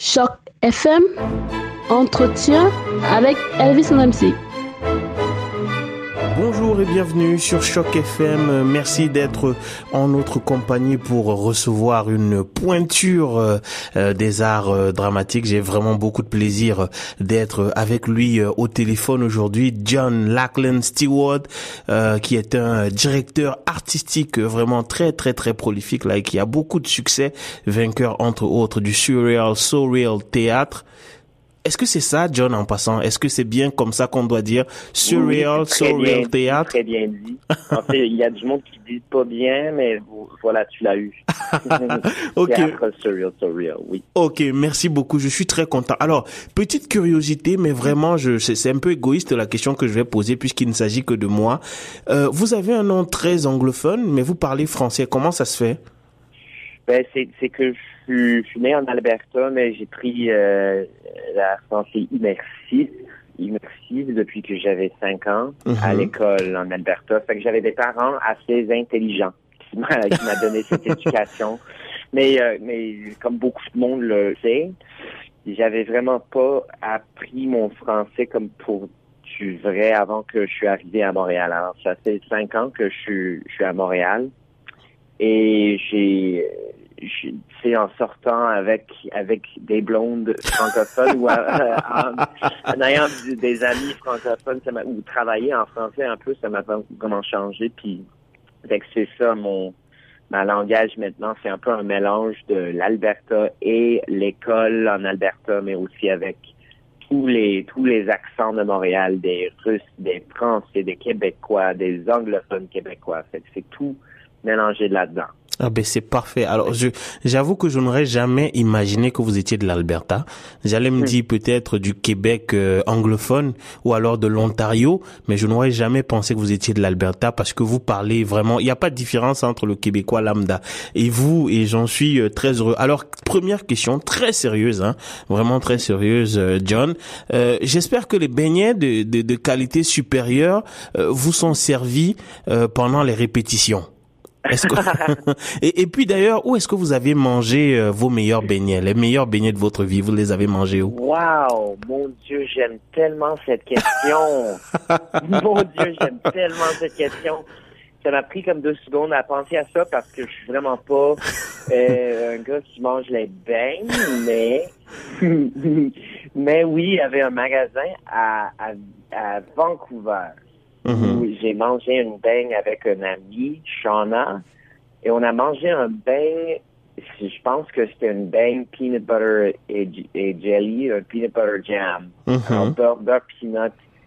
Choc FM, entretien avec Elvis MC. Bonjour et bienvenue sur Choc FM. Merci d'être en notre compagnie pour recevoir une pointure des arts dramatiques. J'ai vraiment beaucoup de plaisir d'être avec lui au téléphone aujourd'hui. John Lachlan Stewart, qui est un directeur artistique vraiment très prolifique là et qui a beaucoup de succès, vainqueur entre autres du Surreal Théâtre. Est-ce que c'est ça, John, en passant? Est-ce que c'est bien comme ça qu'on doit dire Surreal Théâtre? Très bien dit. En fait, il y a du monde qui dit pas bien, mais voilà, tu l'as eu. Ok. Théâtre Surreal, oui. Ok, merci beaucoup. Je suis très content. Alors, petite curiosité, mais vraiment, c'est un peu égoïste la question que je vais poser puisqu'il ne s'agit que de moi. Vous avez un nom très anglophone, mais vous parlez français. Comment ça se fait? Ben, c'est que je suis né en Alberta, mais j'ai pris la français immersive depuis que j'avais 5 ans à l'école en Alberta. Fait que j'avais des parents assez intelligents qui m'a donné cette éducation. Mais comme beaucoup de monde le sait, j'avais vraiment pas appris mon français comme pour du vrai avant que je suis arrivé à Montréal. Alors, ça fait 5 ans que je suis à Montréal. Et c'est en sortant avec des blondes francophones ou en ayant des amis francophones ou travailler en français un peu, ça m'a vraiment changé. Puis, fait que c'est ça ma langage maintenant, c'est un peu un mélange de l'Alberta et l'école en Alberta, mais aussi avec tous les accents de Montréal, des Russes, des Français, des Québécois, des anglophones québécois. Fait que c'est tout mélangé là-dedans. Ah ben c'est parfait. Alors j'avoue que je n'aurais jamais imaginé que vous étiez de l'Alberta. J'allais me dire peut-être du Québec anglophone ou alors de l'Ontario, mais je n'aurais jamais pensé que vous étiez de l'Alberta parce que vous parlez vraiment, il n'y a pas de différence entre le Québécois lambda et vous, et j'en suis très heureux. Alors première question très sérieuse, vraiment très sérieuse, John. J'espère que les beignets de qualité supérieure vous sont servis pendant les répétitions. Est-ce que et puis d'ailleurs, où est-ce que vous avez mangé vos meilleurs beignets, les meilleurs beignets de votre vie? Vous les avez mangés où? Wow, mon Dieu, j'aime tellement cette question. Mon Dieu, j'aime tellement cette question. Ça m'a pris comme 2 secondes à penser à ça parce que je suis vraiment pas un gars qui mange les beignes, mais oui, il y avait un magasin à Vancouver. Où j'ai mangé une beigne avec un ami, Shauna, et on a mangé un beigne, je pense que c'était une beigne peanut butter et jelly, un peanut butter jam, un beurre peanut,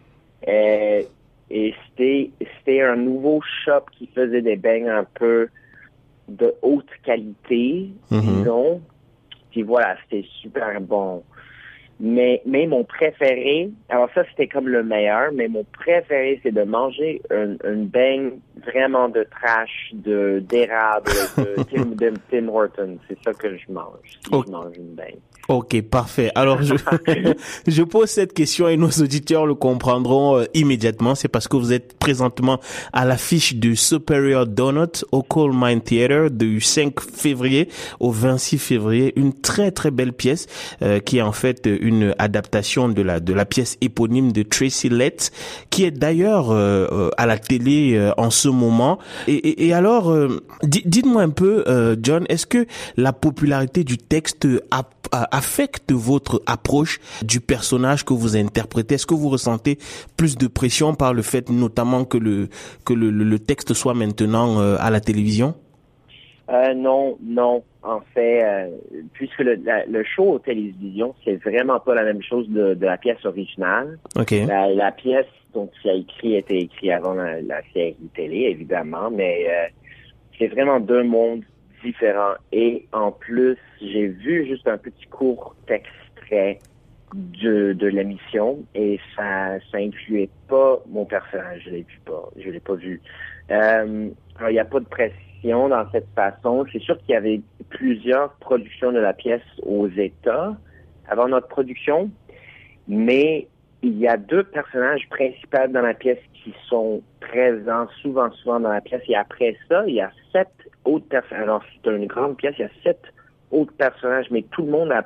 et c'était un nouveau shop qui faisait des beignes un peu de haute qualité, disons, puis voilà, c'était super bon. Mais mon préféré, alors ça c'était comme le meilleur, mais mon préféré c'est de manger une beigne vraiment de trash, d'érable, de Tim Hortons. C'est ça que je mange. Si je mange une beigne. Ok, parfait. Alors, je pose cette question et nos auditeurs le comprendront immédiatement. C'est parce que vous êtes présentement à l'affiche du Superior Donut au Coal Mine Theatre du 5 février au 26 février. Une très belle pièce qui est en fait une adaptation de la pièce éponyme de Tracy Letts, qui est d'ailleurs à la télé en ce moment. Et alors, dites-moi un peu, John, est-ce que la popularité du texte affecte votre approche du personnage que vous interprétez? Est-ce que vous ressentez plus de pression par le fait notamment que le texte soit maintenant à la télévision? Non. En fait, puisque le show aux télévisions, c'est vraiment pas la même chose de la pièce originale. Okay. La pièce dont tu as écrit était écrite avant la série télé, évidemment, mais c'est vraiment 2 mondes différents. Et en plus, j'ai vu juste un petit court extrait de l'émission et ça influait pas mon personnage. Je l'ai pas vu. Alors, il n'y a pas de pression dans cette façon. C'est sûr qu'il y avait plusieurs productions de la pièce aux États avant notre production, mais il y a 2 personnages principaux dans la pièce qui sont présents souvent dans la pièce. Et après ça, il y a 7 autres personnages. Alors, c'est une grande pièce, il y a 7 autres personnages, mais tout le monde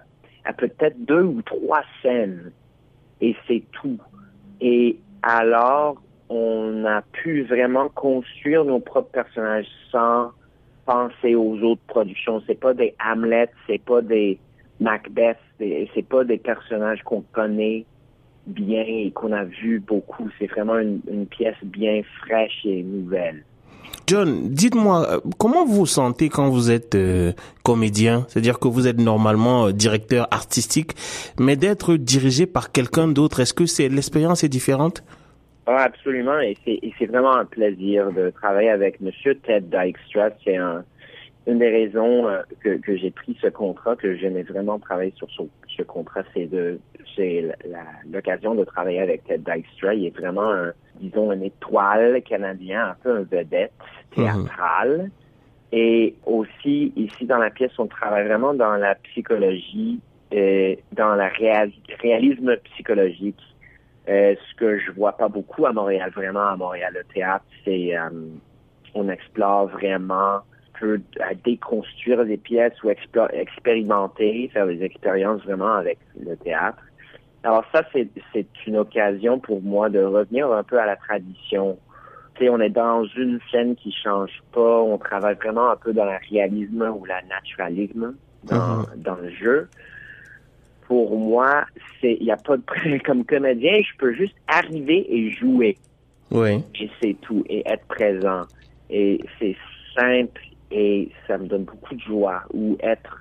à peut-être 2 ou 3 scènes. Et c'est tout. Et alors, on a pu vraiment construire nos propres personnages sans penser aux autres productions. C'est pas des Hamlet, c'est pas des Macbeth, c'est pas des personnages qu'on connaît bien et qu'on a vu beaucoup. C'est vraiment une pièce bien fraîche et nouvelle. John, dites-moi, comment vous vous sentez quand vous êtes comédien? C'est-à-dire que vous êtes normalement directeur artistique, mais d'être dirigé par quelqu'un d'autre, est-ce que l'expérience est différente? Ah, absolument, et c'est vraiment un plaisir de travailler avec Monsieur Ted Dykstra. C'est une des raisons que j'ai pris ce contrat, que j'aimais vraiment travailler sur ce contrat, c'est l'occasion de travailler avec Ted Dykstra. Il est vraiment une étoile canadienne, un peu un vedette théâtrale. Et aussi, ici dans la pièce, on travaille vraiment dans la psychologie, dans le réalisme psychologique. Ce que je vois pas beaucoup à Montréal, vraiment à Montréal, le théâtre, c'est on explore vraiment, peut déconstruire des pièces ou expérimenter, faire des expériences vraiment avec le théâtre. Alors ça, c'est une occasion pour moi de revenir un peu à la tradition. Tu sais, on est dans une scène qui change pas, on travaille vraiment un peu dans le réalisme ou le naturalisme dans le jeu. Pour moi, il n'y a pas de comme comédien, je peux juste arriver et jouer. Oui. Et c'est tout, et être présent. Et c'est simple et ça me donne beaucoup de joie. Ou être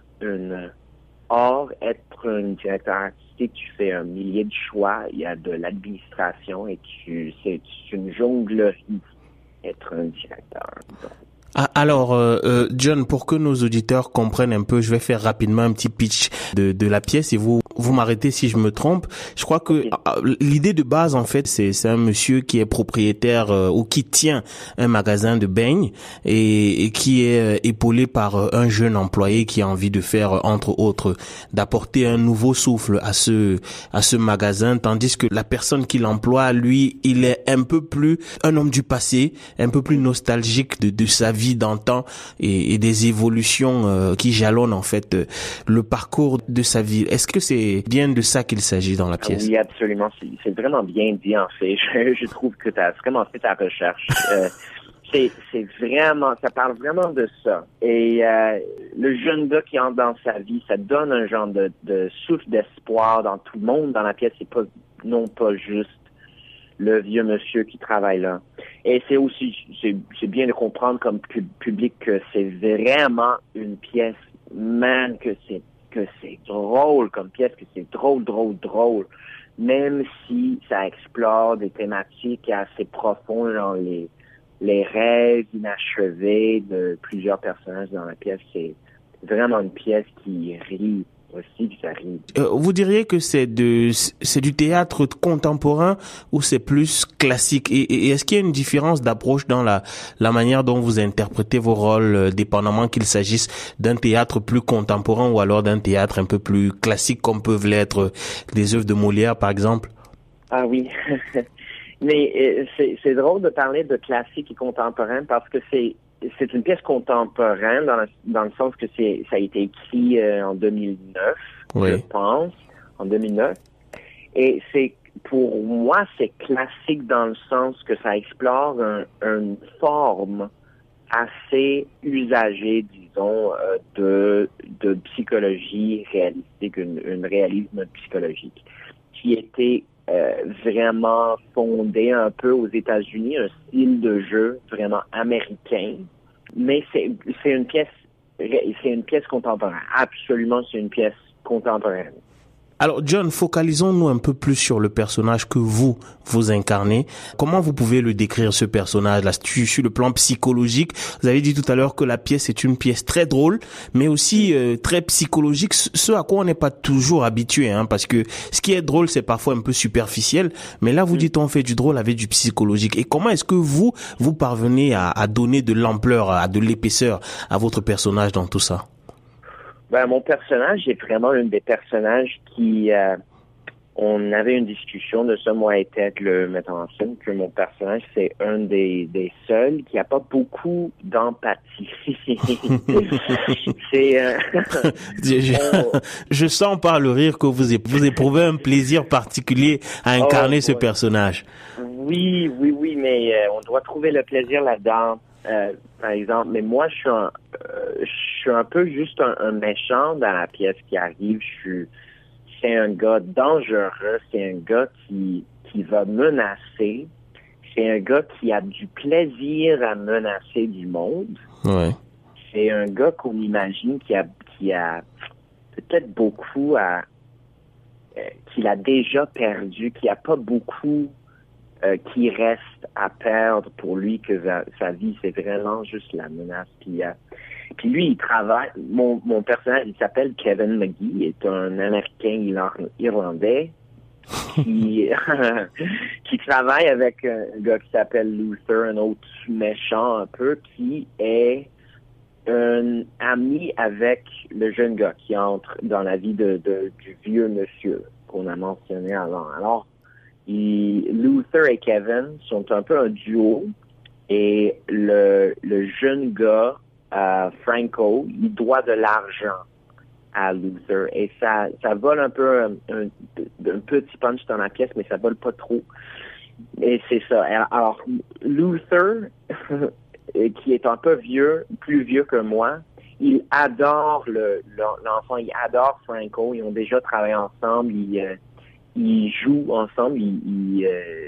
un directeur artistique, tu fais un millier de choix, il y a de l'administration et c'est une jonglerie être un directeur. Donc. Alors, John, pour que nos auditeurs comprennent un peu, je vais faire rapidement un petit pitch de la pièce et vous m'arrêtez si je me trompe. Je crois que l'idée de base, en fait, c'est un monsieur qui est propriétaire ou qui tient un magasin de beignes et qui est épaulé par un jeune employé qui a envie de faire, entre autres, d'apporter un nouveau souffle à ce magasin, tandis que la personne qui l'emploie, lui, il est un peu plus un homme du passé, un peu plus nostalgique de sa vie d'antan et des évolutions qui jalonnent en fait le parcours de sa vie. Est-ce que c'est bien de ça qu'il s'agit dans la pièce? Oui, absolument. C'est vraiment bien dit en fait. Je trouve que tu as vraiment fait ta recherche. C'est vraiment, ça parle vraiment de ça. Et le jeune gars qui entre dans sa vie, ça donne un genre de souffle d'espoir dans tout le monde dans la pièce. C'est pas juste le vieux monsieur qui travaille là. Et c'est aussi, c'est bien de comprendre comme public que c'est vraiment une pièce, que c'est drôle comme pièce, que c'est drôle. Même si ça explore des thématiques assez profondes, genre les rêves inachevés de plusieurs personnages dans la pièce. C'est vraiment une pièce qui rit aussi, que ça rit. Vous diriez que c'est du théâtre contemporain ou c'est plus classique? Et est-ce qu'il y a une différence d'approche dans la manière dont vous interprétez vos rôles, dépendamment qu'il s'agisse d'un théâtre plus contemporain ou alors d'un théâtre un peu plus classique comme peuvent l'être des œuvres de Molière, par exemple? Ah oui. Mais c'est drôle de parler de classique et contemporain parce que c'est une pièce contemporaine dans le sens que ça a été écrit en 2009, oui. Je pense, en 2009. Et pour moi, c'est classique dans le sens que ça explore une forme assez usagée, disons, de psychologie réalistique, un réalisme psychologique qui était vraiment fondé un peu aux États-Unis, un style de jeu vraiment américain, mais c'est une pièce contemporaine. Absolument, c'est une pièce contemporaine. Alors, John, focalisons-nous un peu plus sur le personnage que vous incarnez. Comment vous pouvez le décrire, ce personnage-là, sur le plan psychologique? Vous avez dit tout à l'heure que la pièce est une pièce très drôle, mais aussi très psychologique, ce à quoi on n'est pas toujours habitué, hein, parce que ce qui est drôle, c'est parfois un peu superficiel, mais là, vous dites on fait du drôle avec du psychologique. Et comment est-ce que vous parvenez à donner de l'ampleur, de l'épaisseur à votre personnage dans tout ça? Ben, mon personnage est vraiment un des personnages qui on avait une discussion de ça, moi et Ted, le metteur en scène, que mon personnage, c'est un des seuls qui a pas beaucoup d'empathie. C'est... je sens par le rire que vous éprouvez un plaisir particulier à incarner ce personnage. Oui, mais on doit trouver le plaisir là-dedans. Par exemple, mais moi, je suis un peu juste un méchant dans la pièce qui arrive. C'est un gars dangereux, c'est un gars qui va menacer, c'est un gars qui a du plaisir à menacer du monde. Ouais. C'est un gars qu'on imagine qui a peut-être beaucoup qu'il a déjà perdu, qui a pas beaucoup qui reste à perdre pour lui, que sa vie, c'est vraiment juste la menace. Puis lui, il travaille, mon personnage, il s'appelle Kevin McGee, il est un Américain irlandais qui travaille avec un gars qui s'appelle Luther, un autre méchant un peu, qui est un ami avec le jeune gars qui entre dans la vie du vieux monsieur qu'on a mentionné avant. Alors, Luther et Kevin sont un peu un duo, et le jeune gars, Franco, il doit de l'argent à Luther, et ça vole un peu un petit punch dans la pièce, mais ça vole pas trop. Et c'est ça. Alors, Luther, qui est un peu plus vieux que moi, il adore l'enfant, il adore Franco, ils ont déjà travaillé ensemble, ils jouent ensemble, il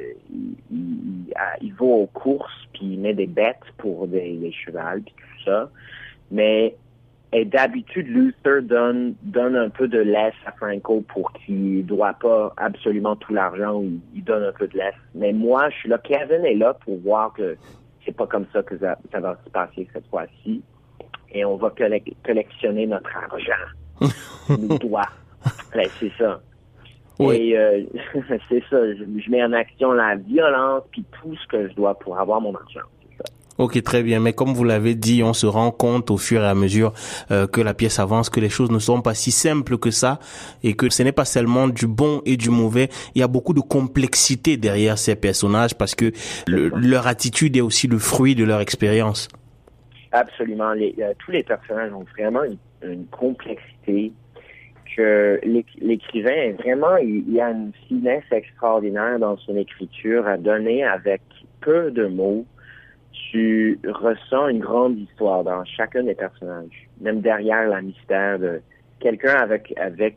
va aux courses, puis il met des bêtes pour des chevals, puis tout ça. Mais d'habitude, Luther donne un peu de laisse à Franco pour qu'il doit pas absolument tout l'argent, il donne un peu de laisse. Mais moi, je suis là, Kevin est là pour voir que c'est pas comme ça que ça va se passer cette fois-ci. Et on va collectionner notre argent. Nous doit. Ben, c'est ça. Oui. Et c'est ça, je mets en action la violence puis tout ce que je dois pour avoir mon argent. C'est ça. Ok, très bien. Mais comme vous l'avez dit, on se rend compte au fur et à mesure que la pièce avance, que les choses ne sont pas si simples que ça, et que ce n'est pas seulement du bon et du mauvais. Il y a beaucoup de complexité derrière ces personnages, parce que leur attitude est aussi le fruit de leur expérience. Absolument. Tous les personnages ont vraiment une complexité que l'écrivain est vraiment, il a une finesse extraordinaire dans son écriture à donner avec peu de mots. Tu ressens une grande histoire dans chacun des personnages, même derrière la mystère de quelqu'un avec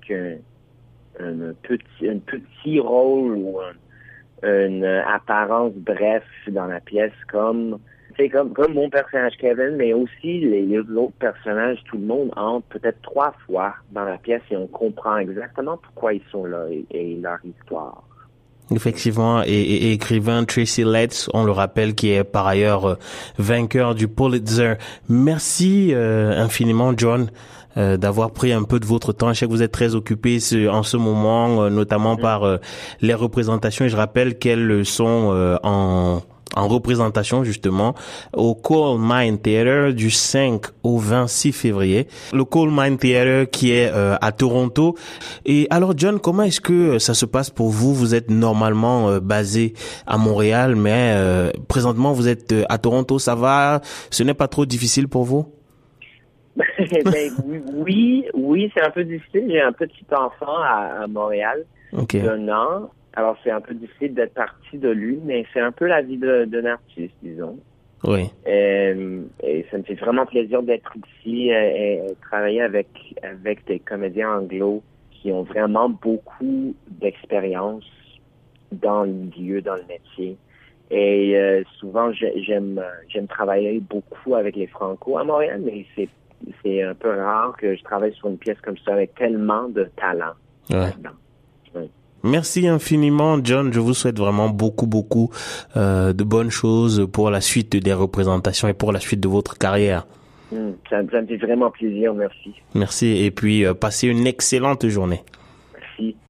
un petit rôle ou une apparence bref dans la pièce, comme mon personnage Kevin, mais aussi les autres personnages. Tout le monde entre peut-être 3 fois dans la pièce et on comprend exactement pourquoi ils sont là et leur histoire. Effectivement, et écrivain Tracy Letts, on le rappelle, qui est par ailleurs vainqueur du Pulitzer. Merci infiniment, John, d'avoir pris un peu de votre temps. Je sais que vous êtes très occupé en ce moment, notamment par les représentations. Et je rappelle qu'elles sont en représentation justement au Coal Mine Theatre du 5 au 26 février. Le Coal Mine Theatre qui est à Toronto. Et alors John, comment est-ce que ça se passe pour vous? Vous êtes normalement basé à Montréal, mais présentement vous êtes à Toronto. Ça va? Ce n'est pas trop difficile pour vous? Ben, oui, c'est un peu difficile. J'ai un petit enfant à Montréal d'1 an. Alors, c'est un peu difficile d'être parti de lui, mais c'est un peu la vie d'un artiste, disons. Oui. Et ça me fait vraiment plaisir d'être ici et travailler avec des comédiens anglo qui ont vraiment beaucoup d'expérience dans le milieu, dans le métier. Et souvent, j'aime travailler beaucoup avec les Franco à Montréal, mais c'est un peu rare que je travaille sur une pièce comme ça avec tellement de talent là-dedans. Oui. Merci infiniment, John. Je vous souhaite vraiment beaucoup de bonnes choses pour la suite des représentations et pour la suite de votre carrière. Ça me fait vraiment plaisir, merci. Merci, et puis passez une excellente journée. Merci.